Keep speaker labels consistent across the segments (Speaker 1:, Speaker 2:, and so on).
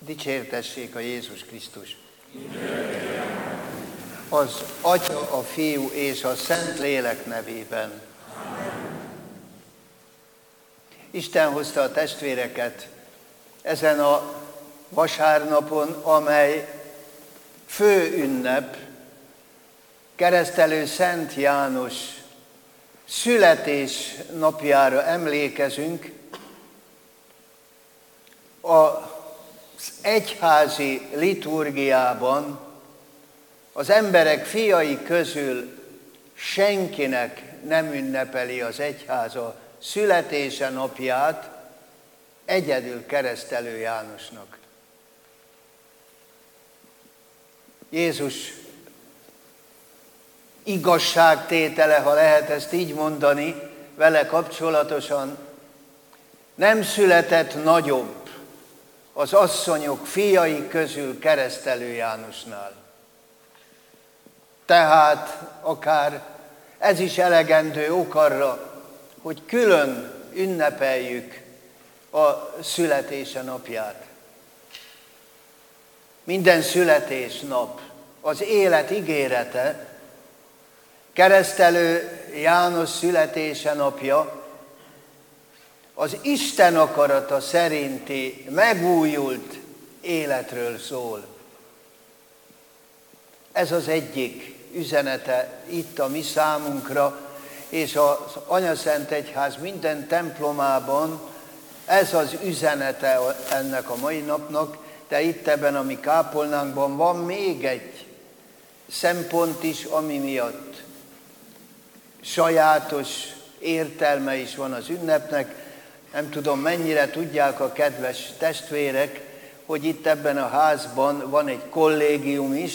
Speaker 1: Dicsértessék a Jézus Krisztus! Az Atya, a Fiú és a Szentlélek nevében. Isten hozta a testvéreket ezen a vasárnapon, amely fő ünnep, keresztelő Szent János születés napjára emlékezünk. Az egyházi liturgiában az emberek fiai közül senkinek nem ünnepeli az egyház a születése napját, egyedül keresztelő Jánosnak. Jézus igazságtétele, ha lehet ezt így mondani, vele kapcsolatosan, nem született nagyobb az asszonyok fiai közül keresztelő Jánosnál. Tehát akár ez is elegendő ok arra, hogy külön ünnepeljük a születése napját. Minden születésnap az élet ígérete, keresztelő János születése napja az Isten akarata szerinti megújult életről szól. Ez az egyik üzenete itt a mi számunkra, és az Anyaszentegyház minden templomában ez az üzenete ennek a mai napnak, de itt ebben a mi kápolnánkban van még egy szempont is, ami miatt sajátos értelme is van az ünnepnek. Nem tudom, mennyire tudják a kedves testvérek, hogy itt ebben a házban van egy kollégium is,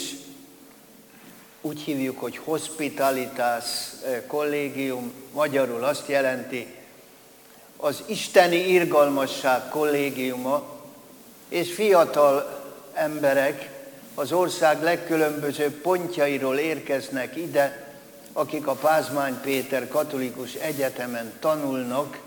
Speaker 1: úgy hívjuk, hogy Hospitalitas kollégium, magyarul azt jelenti, az isteni irgalmasság kollégiuma, és fiatal emberek az ország legkülönbözőbb pontjairól érkeznek ide, akik a Pázmány Péter Katolikus Egyetemen tanulnak,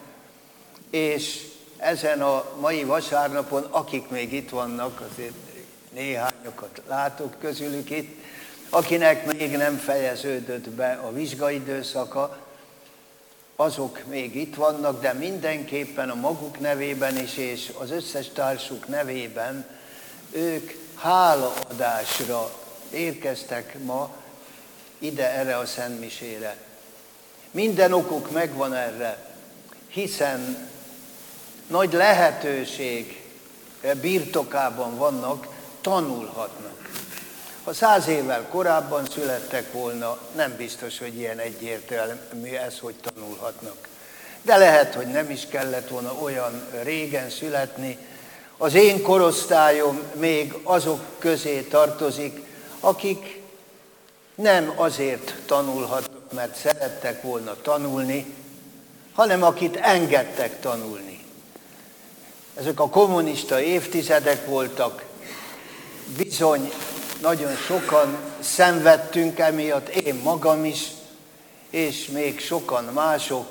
Speaker 1: és ezen a mai vasárnapon, akik még itt vannak, azért néhányokat látok közülük itt, akinek még nem fejeződött be a vizsgaidőszaka, azok még itt vannak, de mindenképpen a maguk nevében is, és az összes társuk nevében ők hálaadásra érkeztek ma ide erre a szentmisére. Minden okuk megvan erre, hiszen nagy lehetőség birtokában vannak, tanulhatnak. Ha 100 évvel korábban születtek volna, nem biztos, hogy ilyen egyértelmű ez, hogy tanulhatnak. De lehet, hogy nem is kellett volna olyan régen születni. Az én korosztályom még azok közé tartozik, akik nem azért tanulhatnak, mert szerettek volna tanulni, hanem akit engedtek tanulni. Ezek a kommunista évtizedek voltak, bizony nagyon sokan szenvedtünk emiatt, én magam is, és még sokan mások,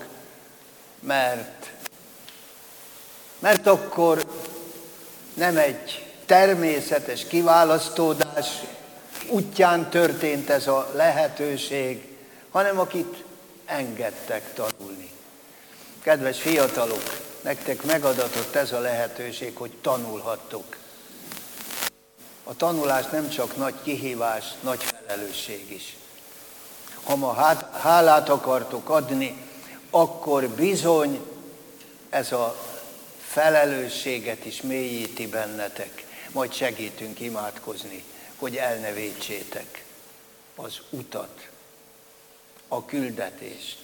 Speaker 1: mert akkor nem egy természetes kiválasztódás útján történt ez a lehetőség, hanem akit engedtek tanulni. Kedves fiatalok, nektek megadatott ez a lehetőség, hogy tanulhattok. A tanulás nem csak nagy kihívás, nagy felelősség is. Ha ma hálát akartok adni, akkor bizony ez a felelősséget is mélyíti bennetek. Majd segítünk imádkozni, hogy elnevétsétek az utat, a küldetést.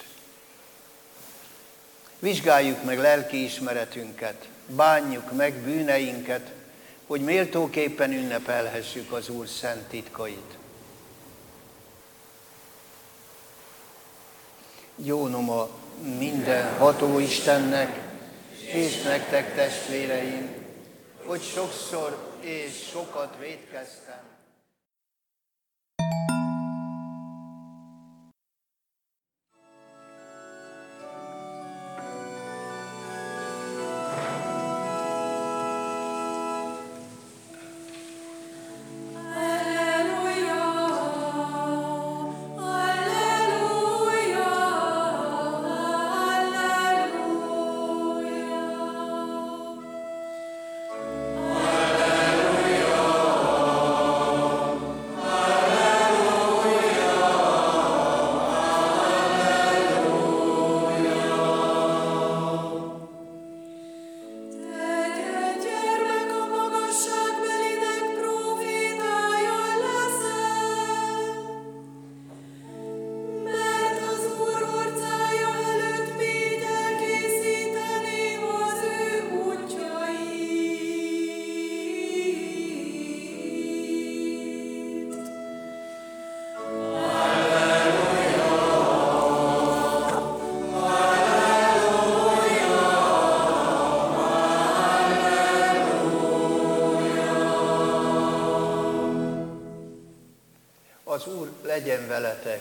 Speaker 1: Vizsgáljuk meg lelkiismeretünket, bánjuk meg bűneinket, hogy méltóképpen ünnepelhessük az Úr szent titkait. Jónom a mindenható Istennek, és nektek testvéreim, hogy sokszor és sokat vétkeztem. Az Úr legyen veletek.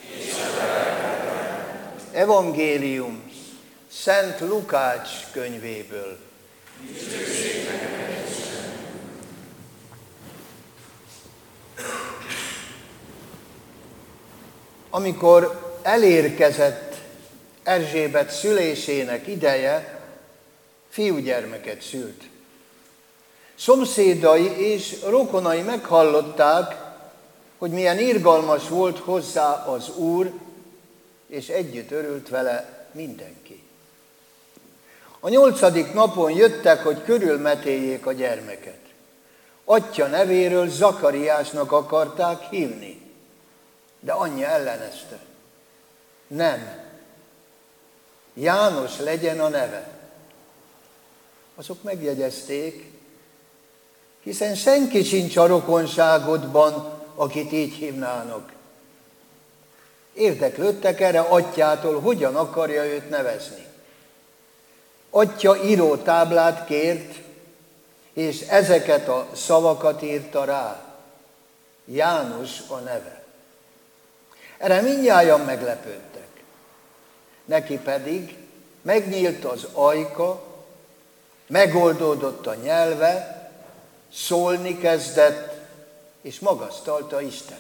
Speaker 1: Evangélium Szent Lukács könyvéből. Amikor elérkezett Erzsébet szülésének ideje, fiúgyermeket szült. Szomszédai és rokonai meghallották, hogy milyen irgalmas volt hozzá az Úr, és együtt örült vele mindenki. A 8. napon jöttek, hogy körülmetéljék a gyermeket. Atyja nevéről Zakariásnak akarták hívni, de anyja ellenezte. Nem, János legyen a neve. Azok megjegyezték, hiszen senki sincs a rokonságodban, akit így hívnának. Érdeklődtek erre atyától, hogyan akarja őt nevezni. Atya írótáblát kért, és ezeket a szavakat írta rá. János a neve. Erre mindnyájan meglepődtek. Neki pedig megnyílt az ajka, megoldódott a nyelve, szólni kezdett, és magasztalta Istent.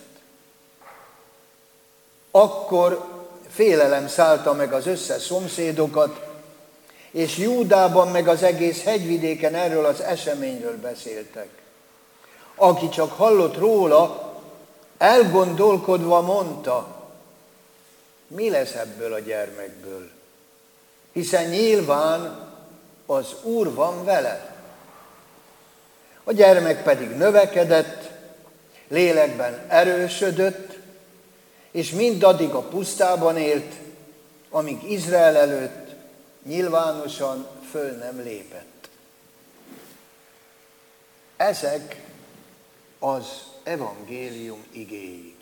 Speaker 1: Akkor félelem szállta meg az összes szomszédokat, és Júdában meg az egész hegyvidéken erről az eseményről beszéltek. Aki csak hallott róla, elgondolkodva mondta, mi lesz ebből a gyermekből, hiszen nyilván az Úr van vele. A gyermek pedig növekedett, lélekben erősödött, és mindaddig a pusztában élt, amíg Izrael előtt nyilvánosan föl nem lépett. Ezek az evangélium igéi.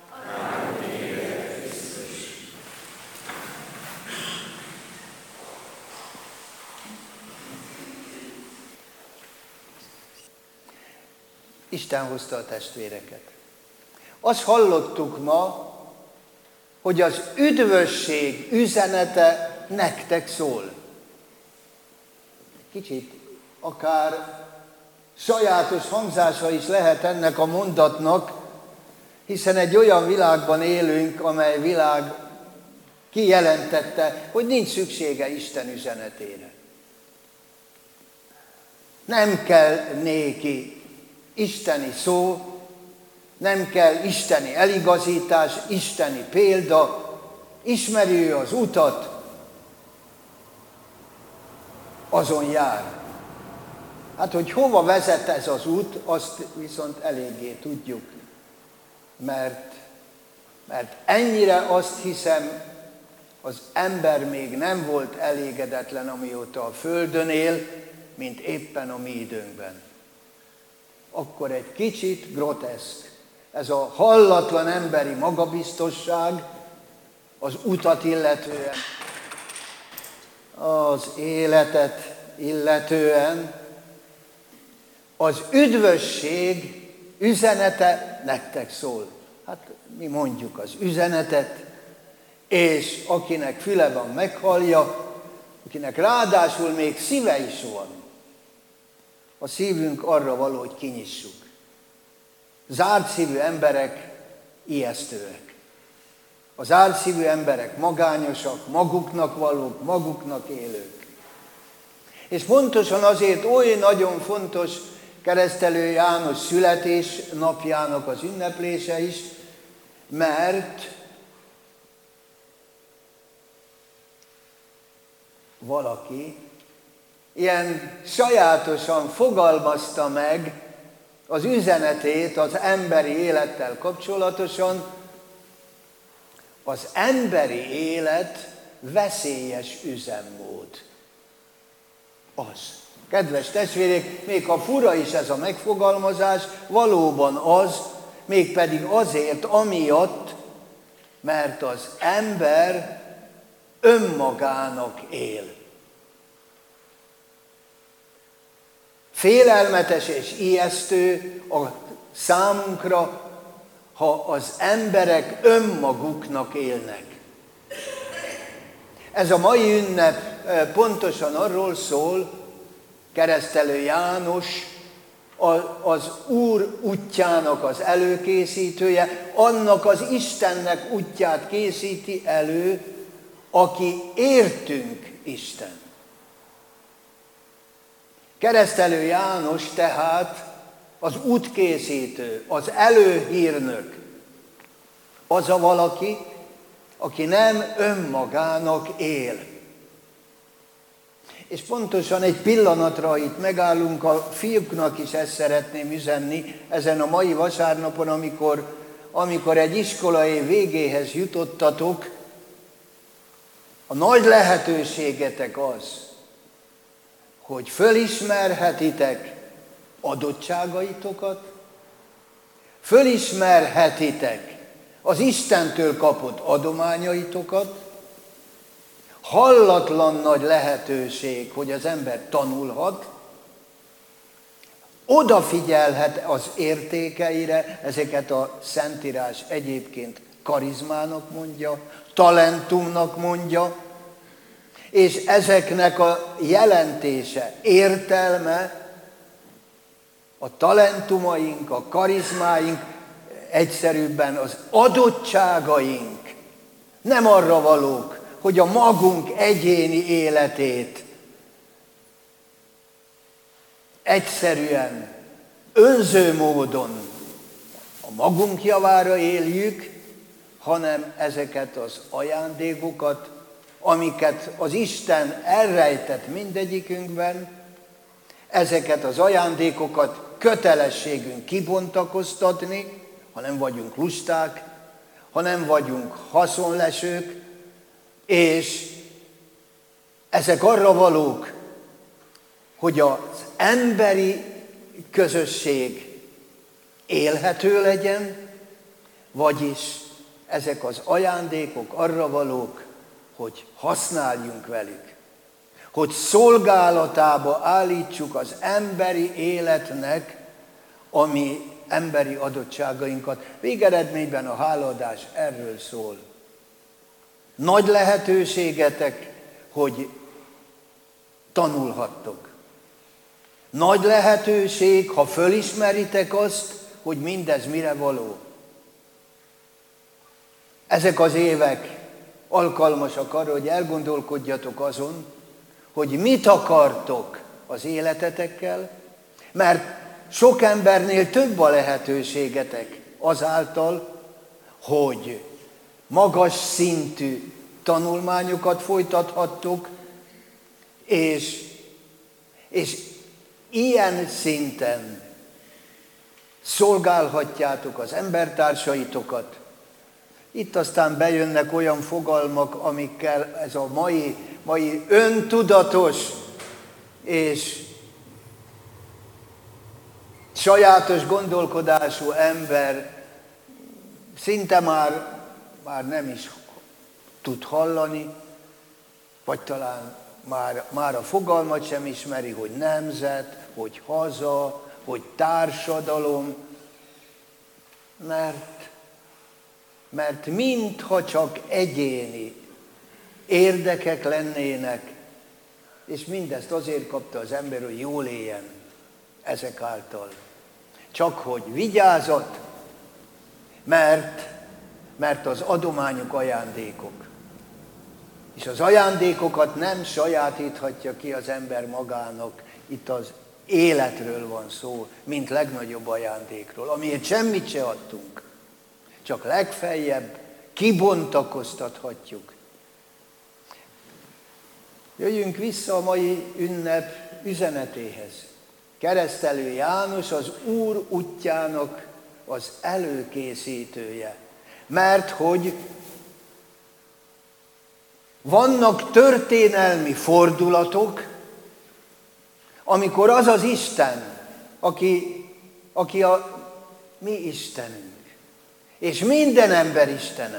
Speaker 1: Isten hozta a testvéreket. Azt hallottuk ma, hogy az üdvösség üzenete nektek szól. Kicsit akár sajátos hangzása is lehet ennek a mondatnak, hiszen egy olyan világban élünk, amely világ kijelentette, hogy nincs szüksége Isten üzenetére. Nem kell néki isteni szó, nem kell isteni eligazítás, isteni példa, ismeri az utat, azon jár. Hát, hogy hova vezet ez az út, azt viszont eléggé tudjuk. Mert ennyire azt hiszem, az ember még nem volt elégedetlen, amióta a Földön él, mint éppen a mi időnkben. Akkor egy kicsit groteszk. Ez a hallatlan emberi magabiztosság az utat illetően, az életet illetően, az üdvösség üzenete nektek szól. Hát mi mondjuk az üzenetet, és akinek füle van, meghallja, akinek ráadásul még szíve is van, a szívünk arra való, hogy kinyissuk. Zárt szívű emberek ijesztőek. A zárt szívű emberek magányosak, maguknak valók, maguknak élők. És pontosan azért oly nagyon fontos Keresztelő János születés napjának az ünneplése is, mert valaki ilyen sajátosan fogalmazta meg az üzenetét az emberi élettel kapcsolatosan. Az emberi élet veszélyes üzemmód. Az. Kedves testvérek, még ha fura is ez a megfogalmazás, valóban az, mégpedig azért, amiatt, mert az ember önmagának él. Félelmetes és ijesztő a számunkra ha az emberek önmaguknak élnek. Ez a mai ünnep pontosan arról szól, Keresztelő János az Úr útjának az előkészítője, annak az Istennek útját készíti elő, aki értünk Isten. Keresztelő János tehát az útkészítő, az előhírnök, az a valaki, aki nem önmagának él. És pontosan egy pillanatra itt megállunk, a fiúknak is ezt szeretném üzenni ezen a mai vasárnapon, amikor egy iskolaév végéhez jutottatok, a nagy lehetőségetek az, hogy fölismerhetitek adottságaitokat, fölismerhetitek az Istentől kapott adományaitokat. Hallatlan nagy lehetőség, hogy az ember tanulhat, odafigyelhet az értékeire, ezeket a Szentírás egyébként karizmának mondja, talentumnak mondja, és ezeknek a jelentése, értelme, a talentumaink, a karizmáink, egyszerűbben az adottságaink nem arra valók, hogy a magunk egyéni életét egyszerűen, önző módon a magunk javára éljük, hanem ezeket az ajándékokat, amiket az Isten elrejtett mindegyikünkben, ezeket az ajándékokat kötelességünk kibontakoztatni, ha nem vagyunk lusták, ha nem vagyunk haszonlesők, és ezek arra valók, hogy az emberi közösség élhető legyen, vagyis ezek az ajándékok arra valók, hogy használjunk velük, hogy szolgálatába állítsuk az emberi életnek a mi emberi adottságainkat. Végeredményben a hálaadás erről szól. Nagy lehetőségetek, hogy tanulhattok. Nagy lehetőség, ha fölismeritek azt, hogy mindez mire való. Ezek az évek alkalmasak arra, hogy elgondolkodjatok azon, hogy mit akartok az életetekkel, mert sok embernél több a lehetőségetek azáltal, hogy magas szintű tanulmányokat folytathattok, és ilyen szinten szolgálhatjátok az embertársaitokat. Itt aztán bejönnek olyan fogalmak, amikkel ez a mai öntudatos és sajátos gondolkodású ember szinte már nem is tud hallani, vagy talán már a fogalmat sem ismeri, hogy nemzet, hogy haza, hogy társadalom, mert mintha csak egyéni érdekek lennének, és mindezt azért kapta az ember, hogy jól éljen ezek által. Csak hogy vigyázat, mert az adományok ajándékok. És az ajándékokat nem sajátíthatja ki az ember magának. Itt az életről van szó, mint legnagyobb ajándékról, amiért semmit se adtunk. Csak legfeljebb kibontakoztathatjuk. Jöjjünk vissza a mai ünnep üzenetéhez. Keresztelő János az Úr útjának az előkészítője. Mert hogy vannak történelmi fordulatok, amikor az az Isten, aki a mi Istenünk, és minden ember Istene,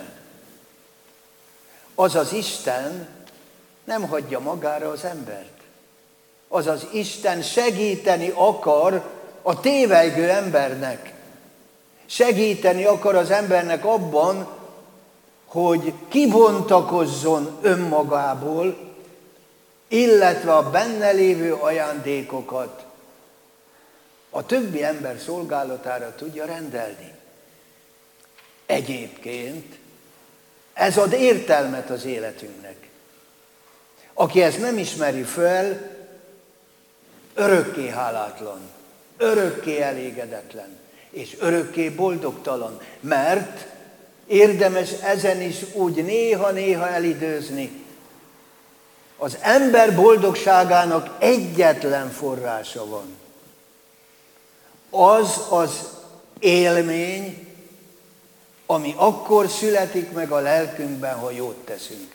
Speaker 1: az az Isten nem hagyja magára az embert. Az az Isten segíteni akar a tévejgő embernek. Segíteni akar az embernek abban, hogy kibontakozzon önmagából, illetve a benne lévő ajándékokat a többi ember szolgálatára tudja rendelni. Egyébként ez ad értelmet az életünknek. Aki ezt nem ismeri fel, örökké hálátlan, örökké elégedetlen, és örökké boldogtalan, mert érdemes ezen is úgy néha-néha elidőzni. Az ember boldogságának egyetlen forrása van. Az élmény, ami akkor születik meg a lelkünkben, ha jót teszünk.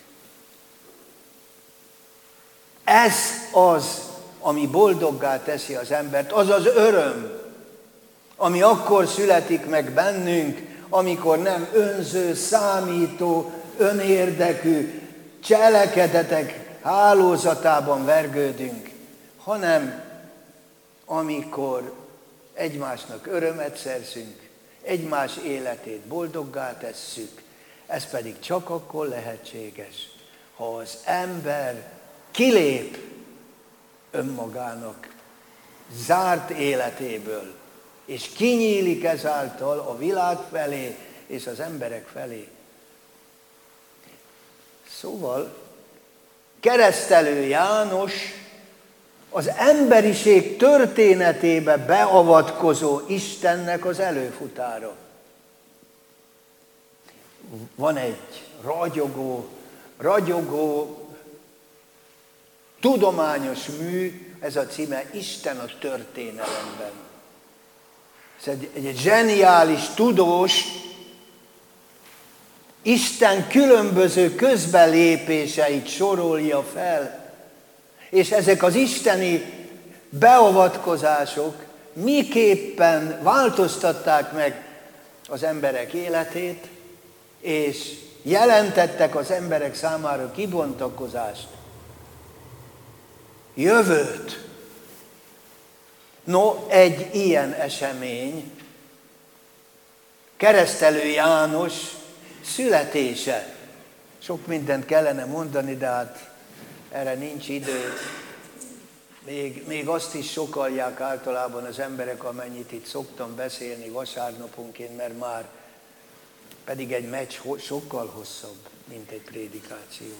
Speaker 1: Ez az, ami boldoggá teszi az embert, az az öröm, ami akkor születik meg bennünk, amikor nem önző, számító, önérdekű cselekedetek hálózatában vergődünk, hanem amikor egymásnak örömet szerzünk, egymás életét boldoggá tesszük, ez pedig csak akkor lehetséges, ha az ember kilép önmagának zárt életéből, és kinyílik ezáltal a világ felé és az emberek felé. Szóval Keresztelő János az emberiség történetébe beavatkozó Istennek az előfutára. Van egy ragyogó, tudományos mű, ez a címe Isten a történelemben. Ez egy zseniális tudós, Isten különböző közbelépéseit sorolja fel, és ezek az isteni beavatkozások miképpen változtatták meg az emberek életét, és jelentettek az emberek számára kibontakozást, jövőt. No, egy ilyen esemény, Keresztelő János születése. Sok mindent kellene mondani, de hát erre nincs idő. Még azt is sokalják általában az emberek, amennyit itt szoktam beszélni vasárnaponként, mert már pedig egy meccs sokkal hosszabb, mint egy prédikáció.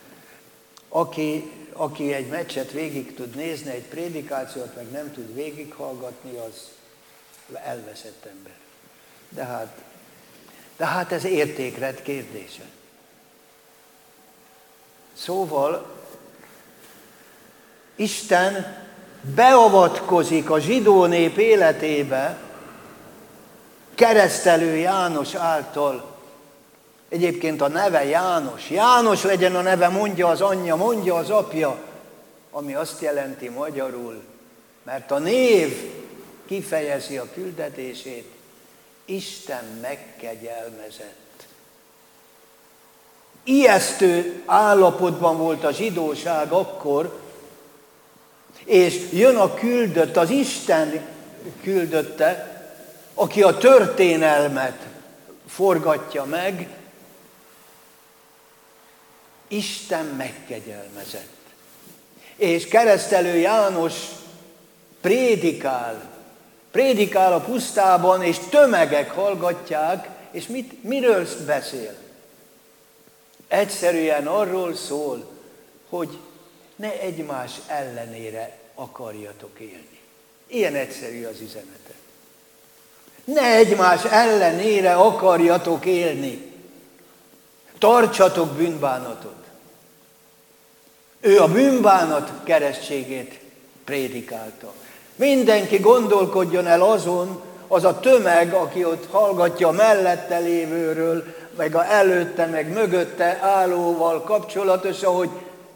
Speaker 1: Aki egy meccset végig tud nézni, egy prédikációt meg nem tud végighallgatni, az elveszett ember. De hát ez értékrend kérdése. Szóval Isten beavatkozik a zsidó nép életébe Keresztelő János által. Egyébként a neve János. János legyen a neve, mondja az anyja, mondja az apja, ami azt jelenti magyarul, mert a név kifejezi a küldetését, Isten megkegyelmezett. Ijesztő állapotban volt a zsidóság akkor, és jön a küldött, az Isten küldötte, aki a történelmet forgatja meg, Isten megkegyelmezett. És Keresztelő János prédikál a pusztában, és tömegek hallgatják, és miről beszél? Egyszerűen arról szól, hogy ne egymás ellenére akarjatok élni. Ilyen egyszerű az üzenete. Ne egymás ellenére akarjatok élni. Tartsatok bűnbánatot. Ő a bűnbánat keresztségét prédikálta. Mindenki gondolkodjon el azon, az a tömeg, aki ott hallgatja a mellette lévőről, meg a előtte, meg mögötte állóval kapcsolatosan, hogy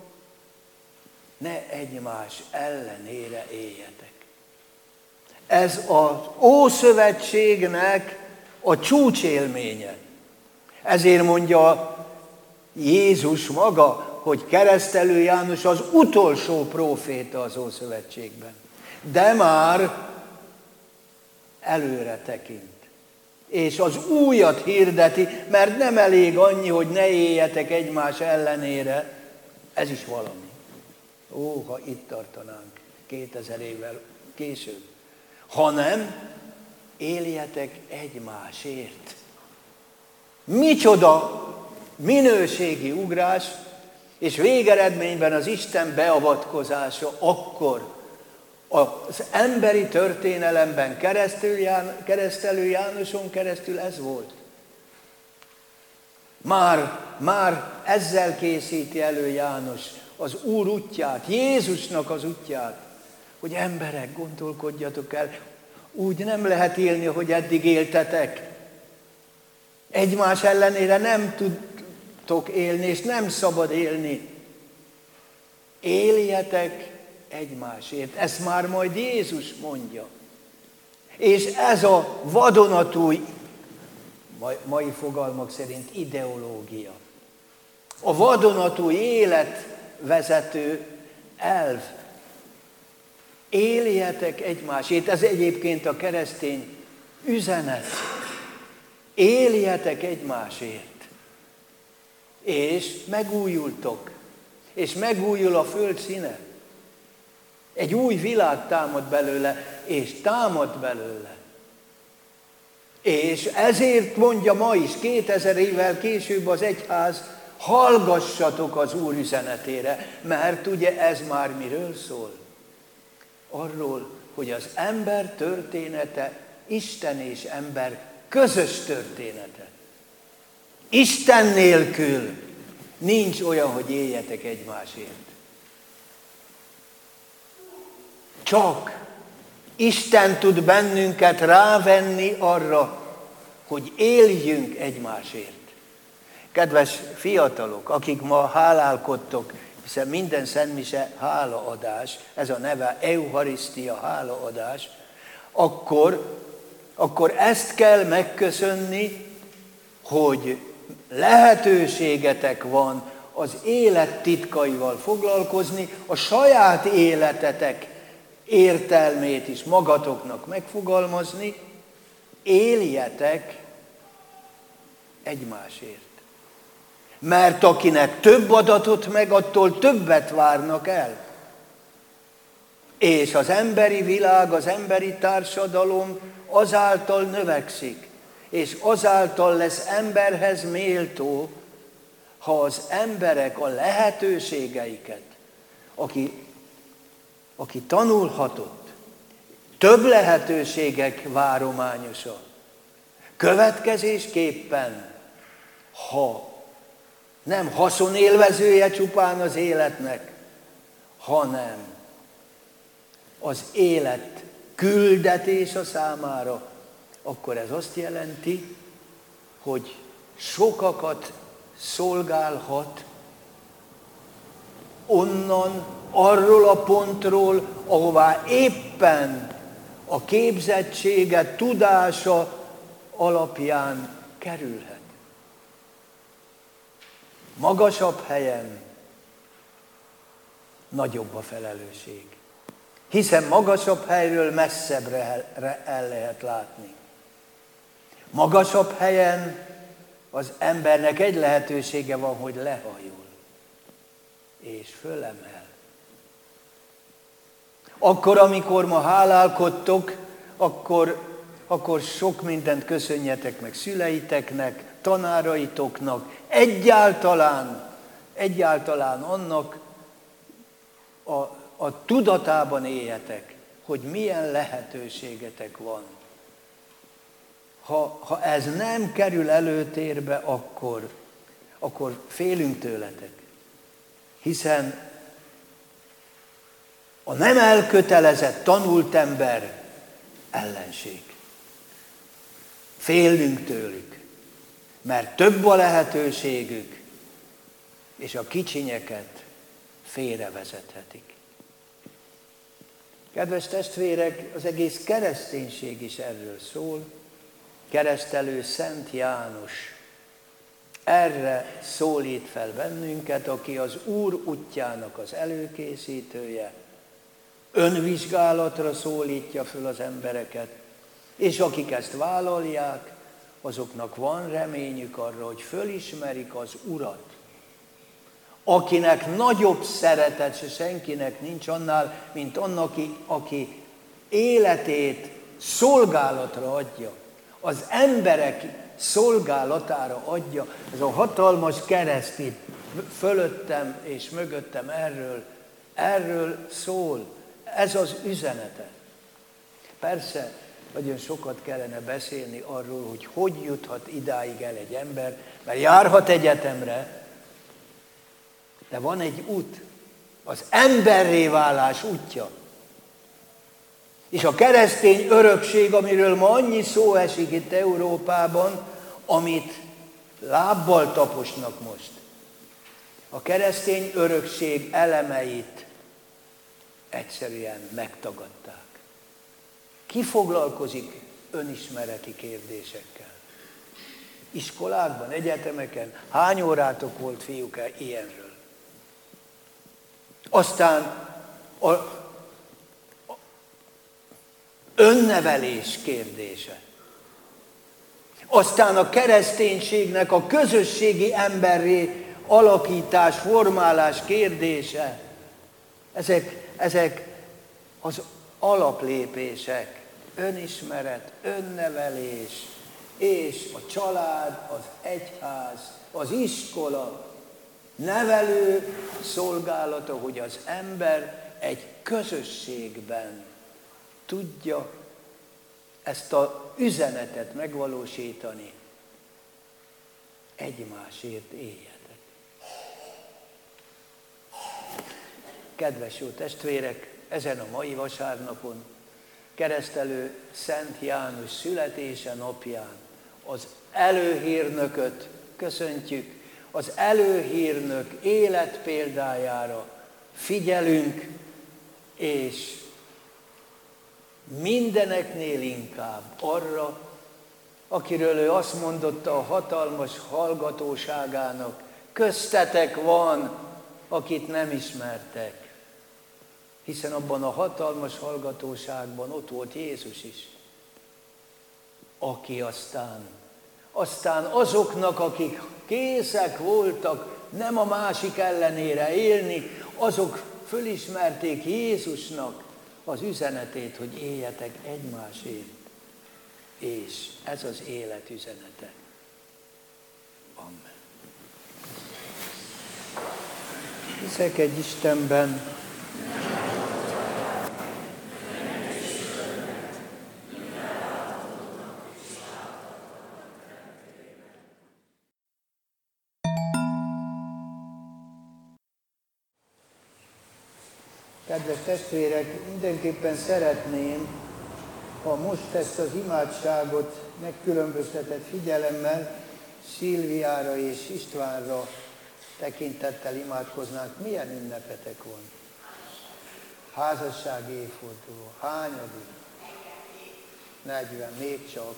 Speaker 1: ne egymás ellenére éljetek. Ez az Ószövetségnek a csúcsélménye. Ezért mondja Jézus maga, hogy Keresztelő János az utolsó próféta az Ószövetségben. De már előre tekint. és az újat hirdeti, mert nem elég annyi, hogy ne éljetek egymás ellenére. Ez is valami. Ó, ha itt tartanánk 2000 évvel később. Hanem éljetek egymásért. Micsoda minőségi ugrás, és végeredményben az Isten beavatkozása akkor az emberi történelemben keresztelő Jánoson keresztül ez volt. Már ezzel készíti elő János az Úr útját, Jézusnak az útját, hogy emberek, gondolkodjatok el, úgy nem lehet élni, hogy eddig éltetek. Egymás ellenére nem tudtok élni, és nem szabad élni. Éljetek egymásért. Ezt már majd Jézus mondja. És ez a vadonatúj, mai fogalmak szerint ideológia. A vadonatúj életvezető elv. Éljetek egymásért. Ez egyébként a keresztény üzenet. Éljetek egymásért. És megújultok. És megújul a föld színe. Egy új világ támad belőle, és támad belőle. És ezért mondja ma is, 2000 évvel később az egyház, hallgassatok az Úr üzenetére, mert ugye ez már miről szól? Arról, hogy az ember története Isten és ember közös története. Isten nélkül nincs olyan, hogy éljetek egymásért. Csak Isten tud bennünket rávenni arra, hogy éljünk egymásért. Kedves fiatalok, akik ma hálálkodtok, hiszen minden szentmise hálaadás, ez a neve Eucharisztia, hálaadás, akkor ezt kell megköszönni, hogy lehetőségetek van az élet titkaival foglalkozni, a saját életetek értelmét is magatoknak megfogalmazni, éljetek egymásért. Mert akinek több adatot meg, attól többet várnak el. És az emberi világ, az emberi társadalom azáltal növekszik, és azáltal lesz emberhez méltó, ha az emberek a lehetőségeiket, aki tanulhatott, több lehetőségek várományosa, következésképpen, ha nem haszonélvezője csupán az életnek, hanem az élet küldetés a számára, akkor ez azt jelenti, hogy sokakat szolgálhat onnan, arról a pontról, ahová éppen a képzettsége, tudása alapján kerülhet. Magasabb helyen nagyobb a felelősség. Hiszen magasabb helyről messzebbre el lehet látni. Magasabb helyen az embernek egy lehetősége van, hogy lehajol és fölemel. Akkor, amikor ma hálálkodtok, akkor sok mindent köszönjetek meg szüleiteknek, tanáraitoknak, egyáltalán annak a tudatában éljetek, hogy milyen lehetőségetek van. Ha ez nem kerül előtérbe, akkor félünk tőletek. Hiszen a nem elkötelezett, tanult ember ellenség. Félünk tőlük, mert több a lehetőségük, és a kicsinyeket félrevezethetik. Kedves testvérek, az egész kereszténység is erről szól. Keresztelő Szent János erre szólít fel bennünket, aki az Úr útjának az előkészítője, önvizsgálatra szólítja föl az embereket, és akik ezt vállalják, azoknak van reményük arra, hogy fölismerik az Urat, akinek nagyobb szeretet se senkinek nincs annál, mint annak, aki életét szolgálatra adja, az emberek szolgálatára adja. Ez a hatalmas kereszt itt fölöttem és mögöttem erről szól. Ez az üzenete. Persze, nagyon sokat kellene beszélni arról, hogy juthat idáig el egy ember, mert járhat egyetemre, de van egy út, az emberré válás útja. És a keresztény örökség, amiről ma annyi szó esik itt Európában, amit lábbal taposnak most. A keresztény örökség elemeit egyszerűen megtagadták. Ki foglalkozik önismereti kérdésekkel? Iskolákban, egyetemeken? Hány órátok volt, fiúk, ilyenről? Aztán önnevelés kérdése. Aztán a kereszténységnek a közösségi emberré alakítás, formálás kérdése. Ezek az alaplépések. Önismeret, önnevelés, és a család, az egyház, az iskola nevelő szolgálata, hogy az ember egy közösségben tudja ezt az üzenetet megvalósítani. Egymásért éljetek. Kedves jó testvérek, ezen a mai vasárnapon, keresztelő Szent János születése napján az előhírnököt köszöntjük, az előhírnök életpéldájára figyelünk, és mindeneknél inkább arra, akiről ő azt mondotta a hatalmas hallgatóságának, köztetek van, akit nem ismertek. Hiszen abban a hatalmas hallgatóságban ott volt Jézus is, aki aztán azoknak, akik készek voltak nem a másik ellenére élni, azok fölismerték Jézusnak az üzenetét, hogy éljetek egymásért. És ez az élet üzenete. Amen. Hiszek egy Istenben, kedves testvérek, mindenképpen szeretném, ha most ezt az imádságot megkülönböztetett figyelemmel Szilviára és Istvánra tekintettel imádkoznánk. Milyen ünnepetek van? Házassági évforduló. Hányadik? 40, még csak.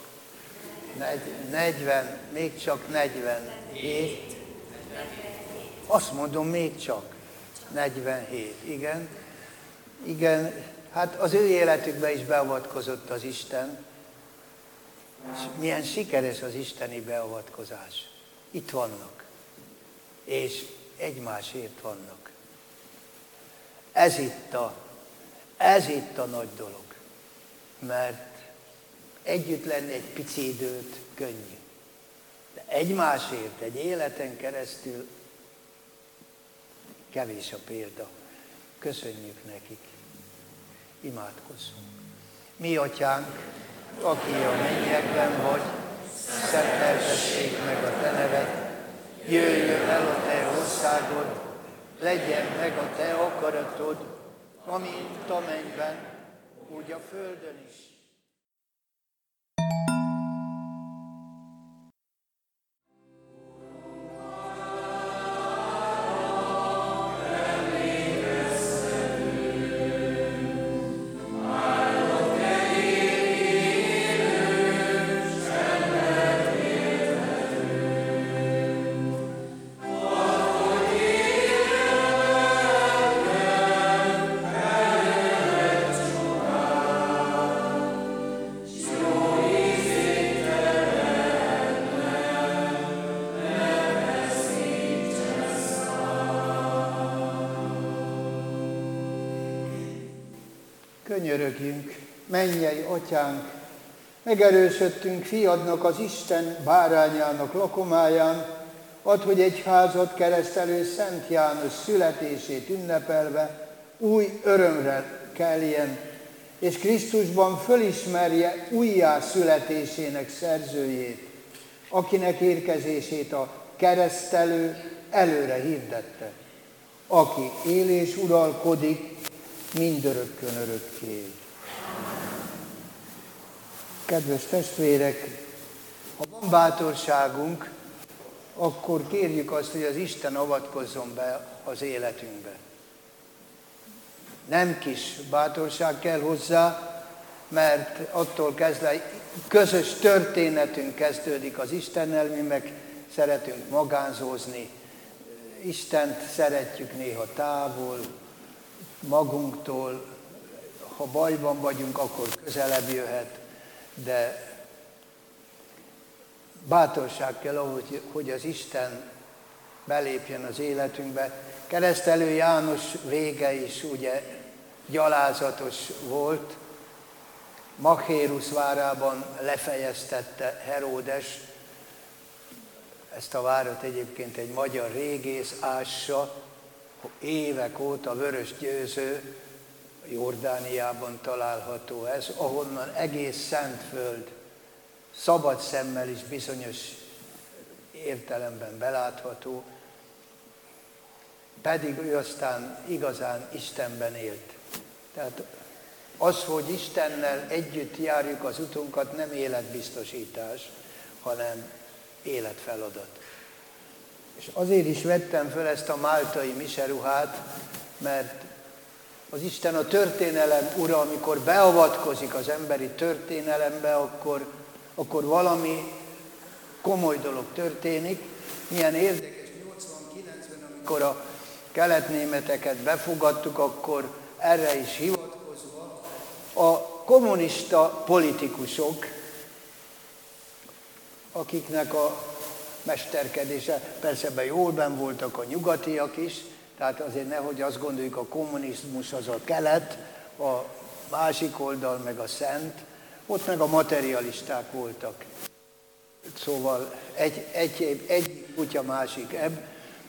Speaker 1: 40, még csak 47. Azt mondom, még csak 47. Igen. Igen, hát az ő életükbe is beavatkozott az Isten. És milyen sikeres az isteni beavatkozás. Itt vannak. És egymásért vannak. Ez itt a nagy dolog. Mert együtt lenni egy pici időt könnyű. De egymásért, egy életen keresztül kevés a példa. Köszönjük nekik. Imádkozzunk. Mi atyánk, aki a mennyekben vagy, szenteltessék meg a te neved, jöjjön el a te országod, legyen meg a te akaratod, amint a mennyben, úgy a földön is. Könyörögjünk, mennyei Atyánk, megerősödtünk fiadnak, az Isten bárányának lakomáján, add, hogy egyházat keresztelő Szent János születését ünnepelve új örömre keljen, és Krisztusban fölismerje újjá születésének szerzőjét, akinek érkezését a keresztelő előre hirdette, aki él és uralkodik mindörökkön örökké. Kedves testvérek, ha van bátorságunk, akkor kérjük azt, hogy az Isten avatkozzon be az életünkbe. Nem kis bátorság kell hozzá, mert attól kezdve közös történetünk kezdődik az Istennel, mi meg szeretünk magánzózni. Istent szeretjük néha távol, magunktól, ha bajban vagyunk, akkor közelebb jöhet, de bátorság kell, hogy az Isten belépjen az életünkbe. Keresztelő János vége is ugye gyalázatos volt. Machérus várában lefejeztette Heródes. Ezt a várat egyébként egy magyar régész ássa, évek óta Vörösgyőző, Jordániában található ez, ahonnan egész Szentföld szabad szemmel is bizonyos értelemben belátható, pedig ő aztán igazán Istenben élt. Tehát az, hogy Istennel együtt járjuk az utunkat, nem életbiztosítás, hanem életfeladat. És azért is vettem föl ezt a máltai miseruhát, mert az Isten a történelem ura, amikor beavatkozik az emberi történelembe, akkor valami komoly dolog történik. Milyen érdekes, 89-ben, amikor a keletnémeteket befogadtuk, akkor erre is hivatkozva a kommunista politikusok, akiknek a mesterkedése, persze ebben jól benn voltak a nyugatiak is, tehát azért nehogy azt gondoljuk, a kommunizmus az a kelet, a másik oldal meg a szent, ott meg a materialisták voltak. Szóval egy kutya, másik ebb.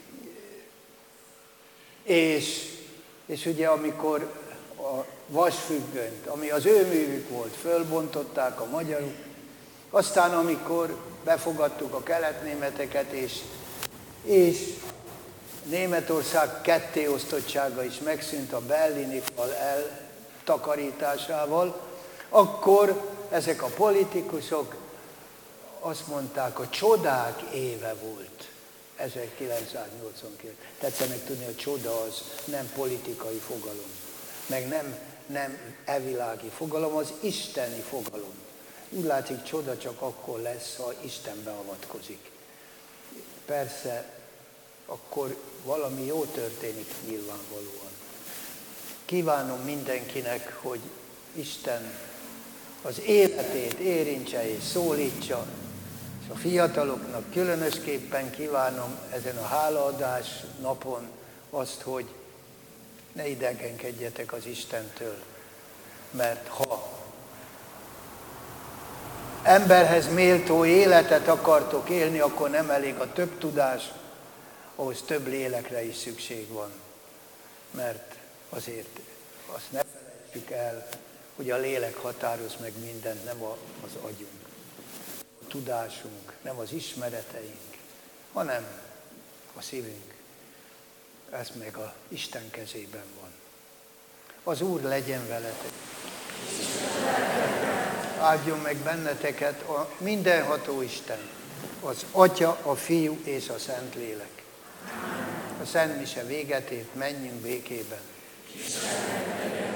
Speaker 1: És ugye amikor a vasfüggönyt, ami az ő művük volt, fölbontották a magyarok, aztán amikor befogadtuk a keletnémeteket, és Németország kettéosztottsága is megszűnt a berlini fal eltakarításával, akkor ezek a politikusok azt mondták, a csodák éve volt 1989. Tetszenek tudni, a csoda az nem politikai fogalom, meg nem evilági fogalom, az isteni fogalom. Úgy látszik, csoda csak akkor lesz, ha Isten beavatkozik. Persze, akkor valami jó történik nyilvánvalóan. Kívánom mindenkinek, hogy Isten az életét érintse és szólítsa, és a fiataloknak különösképpen kívánom ezen a hálaadás napon azt, hogy ne idegenkedjetek az Istentől, mert ha emberhez méltó életet akartok élni, akkor nem elég a több tudás, ahhoz több lélekre is szükség van. Mert azért azt ne felejtsük el, hogy a lélek határoz meg mindent, nem az agyunk, a tudásunk, nem az ismereteink, hanem a szívünk. Ez meg az Isten kezében van. Az Úr legyen veletek. Áldjon meg benneteket a mindenható Isten, az Atya, a Fiú és a Szentlélek. A Szent Mise véget ért, menjünk békében.